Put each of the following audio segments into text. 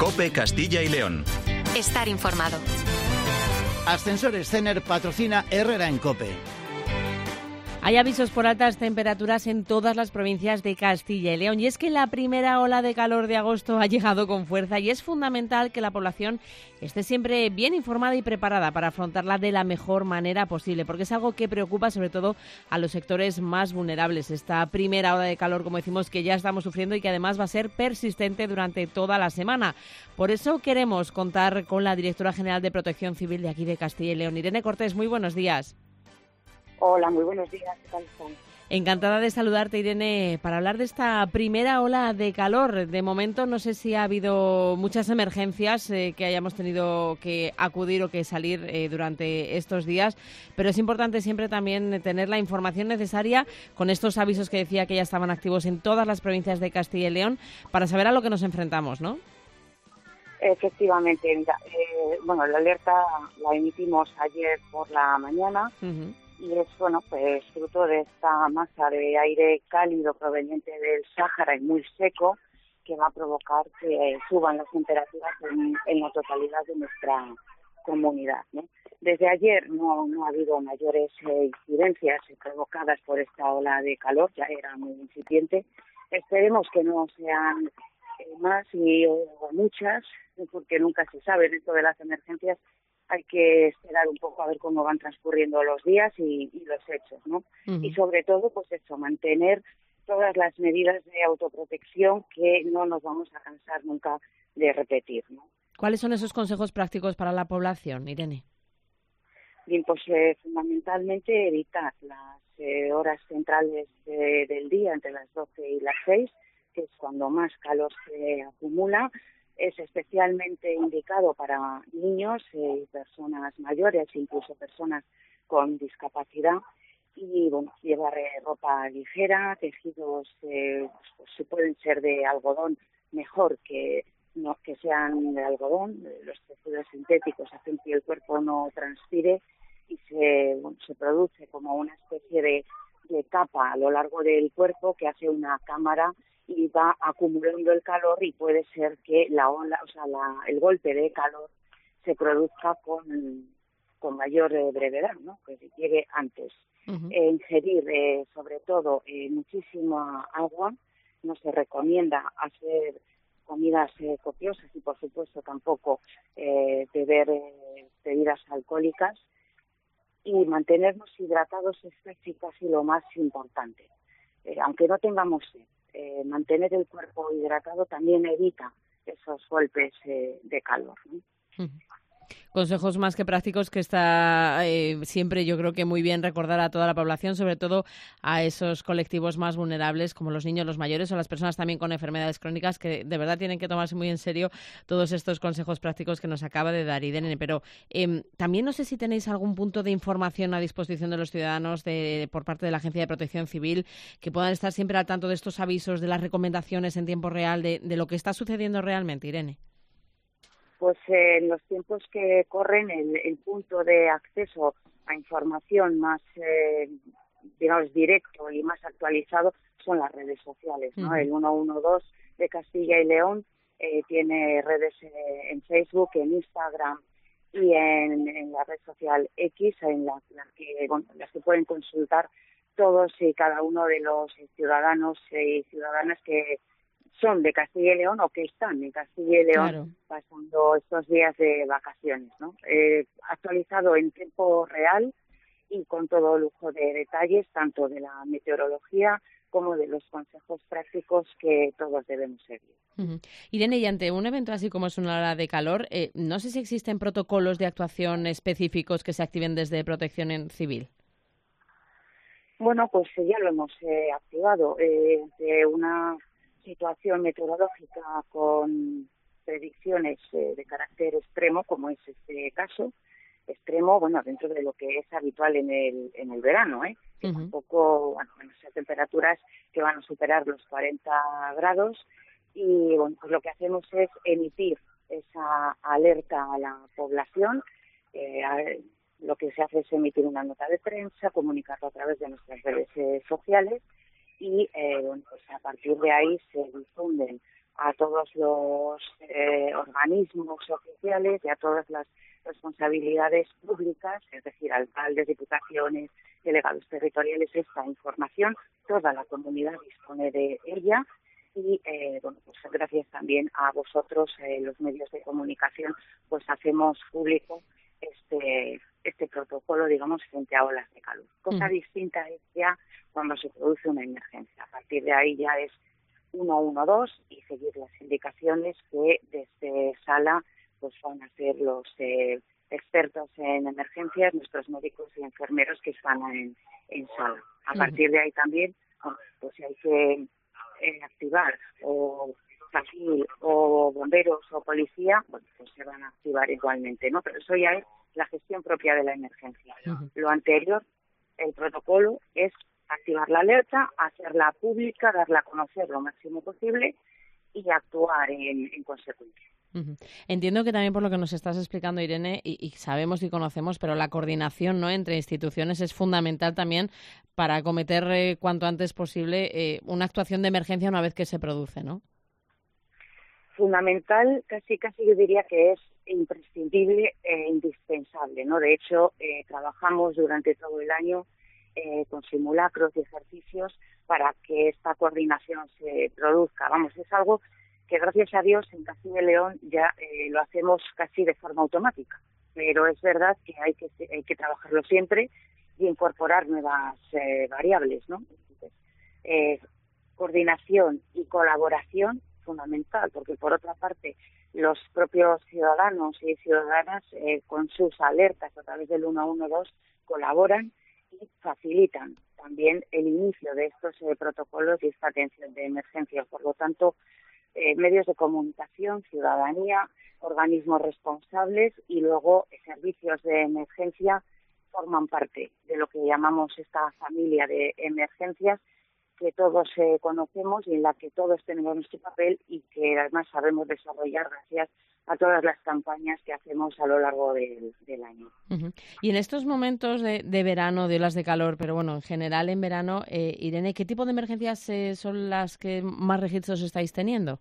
COPE Castilla y León. Estar informado. Ascensores Cener patrocina Herrera en COPE. Hay avisos por altas temperaturas en todas las provincias de Castilla y León. Y es que la primera ola de calor de agosto ha llegado con fuerza y es fundamental que la población esté siempre bien informada y preparada para afrontarla de la mejor manera posible, porque es algo que preocupa sobre todo a los sectores más vulnerables. Esta primera ola de calor, como decimos, que ya estamos sufriendo y que además va a ser persistente durante toda la semana. Por eso queremos contar con la directora general de Protección Civil de aquí de Castilla y León, Irene Cortés. Muy buenos días. Hola, muy buenos días. ¿Qué tal están? Encantada de saludarte, Irene, para hablar de esta primera ola de calor. De momento no sé si ha habido muchas emergencias que hayamos tenido que acudir o que salir durante estos días, pero es importante siempre también tener la información necesaria con estos avisos que decía que ya estaban activos en todas las provincias de Castilla y León para saber a lo que nos enfrentamos, ¿no? Efectivamente, mira, la alerta la emitimos ayer por la mañana. Uh-huh. Y es, pues fruto de esta masa de aire cálido proveniente del Sáhara y muy seco que va a provocar que suban las temperaturas en la totalidad de nuestra comunidad, ¿no? Desde ayer no ha habido mayores incidencias provocadas por esta ola de calor, ya era muy incipiente. Esperemos que no sean más o muchas, porque nunca se sabe. Dentro de las emergencias hay que esperar un poco a ver cómo van transcurriendo los días y los hechos, ¿no? Uh-huh. Y sobre todo, pues eso, mantener todas las medidas de autoprotección que no nos vamos a cansar nunca de repetir, ¿no? ¿Cuáles son esos consejos prácticos para la población, Irene? Bien, pues fundamentalmente evitar las horas centrales del día, entre las 12 y las 6, que es cuando más calor se acumula. Es especialmente indicado para niños y personas mayores, incluso personas con discapacidad. Y llevar ropa ligera, tejidos pues pueden ser de algodón, mejor que no que sean de algodón. Los tejidos sintéticos hacen que el cuerpo no transpire y se produce como una especie de capa a lo largo del cuerpo que hace una cámara y va acumulando el calor y puede ser que el golpe de calor se produzca con mayor brevedad, ¿no? Que se llegue antes. Uh-huh. Ingerir sobre todo muchísima agua. No se recomienda hacer comidas copiosas y por supuesto tampoco beber bebidas alcohólicas, y mantenernos hidratados es casi lo más importante. Aunque no tengamos sed, mantener el cuerpo hidratado también evita esos golpes de calor, ¿no? Uh-huh. Consejos más que prácticos que está siempre, yo creo que muy bien recordar a toda la población, sobre todo a esos colectivos más vulnerables como los niños, los mayores o las personas también con enfermedades crónicas, que de verdad tienen que tomarse muy en serio todos estos consejos prácticos que nos acaba de dar Irene. Pero también no sé si tenéis algún punto de información a disposición de los ciudadanos por parte de la Agencia de Protección Civil, que puedan estar siempre al tanto de estos avisos, de las recomendaciones en tiempo real, de lo que está sucediendo realmente, Irene. Pues en los tiempos que corren, el punto de acceso a información más, directo y más actualizado son las redes sociales, ¿no? Uh-huh. El 112 de Castilla y León tiene redes en Facebook, en Instagram y en la red social X, en las que pueden consultar todos y cada uno de los ciudadanos y ciudadanas que son de Castilla y León o que están en Castilla y León, claro, pasando estos días de vacaciones, ¿no? Actualizado en tiempo real y con todo lujo de detalles, tanto de la meteorología como de los consejos prácticos que todos debemos seguir. Uh-huh. Irene, y ante un evento así como es una ola de calor, no sé si existen protocolos de actuación específicos que se activen desde Protección Civil. Bueno, pues ya lo hemos activado. De una situación meteorológica con predicciones de carácter extremo, como es este caso, extremo, dentro de lo que es habitual en el verano, que uh-huh, tampoco, esas temperaturas que van a superar los 40 grados, y pues lo que hacemos es emitir esa alerta a la población. Lo que se hace es emitir una nota de prensa, comunicarlo a través de nuestras redes sociales, y pues a partir de ahí se difunden a todos los organismos oficiales y a todas las responsabilidades públicas, es decir, alcaldes, diputaciones, delegados territoriales, esta información. Toda la comunidad dispone de ella y, bueno, pues gracias también a vosotros, los medios de comunicación, pues hacemos público este protocolo, digamos, frente a olas de calor. Cosa distinta es ya cuando se produce una emergencia. A partir de ahí ya es 112 y seguir las indicaciones que desde sala pues van a ser los expertos en emergencias, nuestros médicos y enfermeros que están en sala. A partir de ahí también, bueno, pues si hay que activar o civil o bomberos o policía, bueno, pues se van a activar igualmente, ¿no? Pero eso ya es la gestión propia de la emergencia. Lo anterior, el protocolo, es activar la alerta, hacerla pública, darla a conocer lo máximo posible y actuar en consecuencia. Entiendo que también por lo que nos estás explicando, Irene, y sabemos y conocemos, pero la coordinación, ¿no?, entre instituciones es fundamental también para acometer cuanto antes posible una actuación de emergencia una vez que se produce, ¿no? Fundamental, casi yo diría que es imprescindible e indispensable, ¿no? De hecho, trabajamos durante todo el año con simulacros y ejercicios para que esta coordinación se produzca. Vamos, es algo que gracias a Dios en Castilla y León ya lo hacemos casi de forma automática, pero es verdad que hay que trabajarlo siempre y incorporar nuevas variables, ¿no? Entonces, coordinación y colaboración fundamental, porque por otra parte los propios ciudadanos y ciudadanas con sus alertas a través del 112 colaboran y facilitan también el inicio de estos protocolos y esta atención de emergencia. Por lo tanto, medios de comunicación, ciudadanía, organismos responsables y luego servicios de emergencia forman parte de lo que llamamos esta familia de emergencias que todos conocemos y en la que todos tenemos nuestro papel y que además sabemos desarrollar gracias a todas las campañas que hacemos a lo largo del año. Y en estos momentos de verano, de olas de calor, pero bueno, en general en verano, Irene, ¿qué tipo de emergencias son las que más registros estáis teniendo?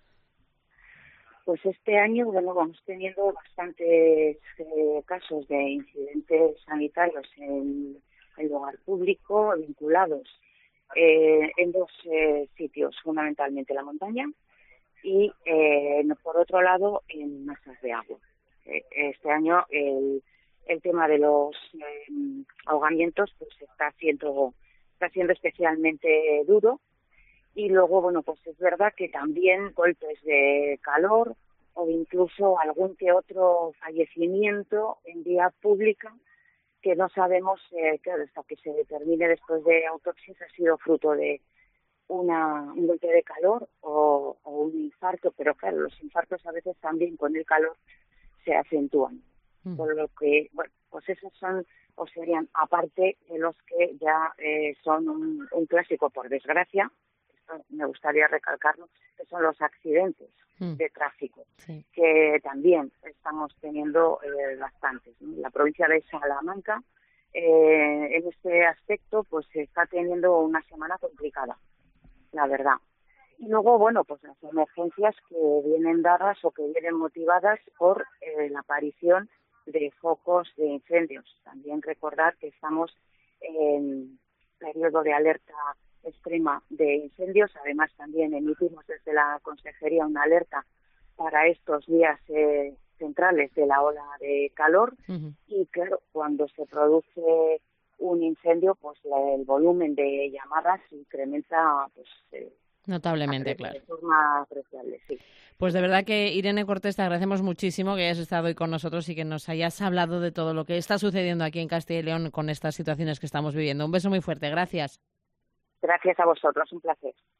Pues este año, bueno, vamos teniendo bastantes casos de incidentes sanitarios en el lugar público vinculados en dos sitios, fundamentalmente la montaña y, por otro lado, en masas de agua. Este año el tema de los ahogamientos pues está siendo especialmente duro. Y luego, bueno, pues es verdad que también golpes de calor o incluso algún que otro fallecimiento en vía pública que no sabemos, claro, hasta que se determine después de autopsias ha sido fruto de un golpe de calor o un infarto, pero claro, los infartos a veces también con el calor se acentúan. Por lo que, bueno, pues esos son o serían, aparte de los que ya son un clásico, por desgracia, esto me gustaría recalcarlo, que son los accidentes de tráfico, que también estamos teniendo bastantes, ¿no? La provincia de Salamanca, en este aspecto, pues está teniendo una semana complicada, la verdad. Y luego, bueno, pues las emergencias que vienen dadas o que vienen motivadas por la aparición de focos de incendios. También recordar que estamos en periodo de alerta extrema de incendios. Además, también emitimos desde la Consejería una alerta para estos días centrales de la ola de calor. Y claro, cuando se produce un incendio, pues el volumen de llamadas incrementa pues notablemente, claro. De forma apreciable, sí. Pues de verdad que, Irene Cortés, te agradecemos muchísimo que hayas estado hoy con nosotros y que nos hayas hablado de todo lo que está sucediendo aquí en Castilla y León con estas situaciones que estamos viviendo. Un beso muy fuerte, gracias. Gracias a vosotros, un placer.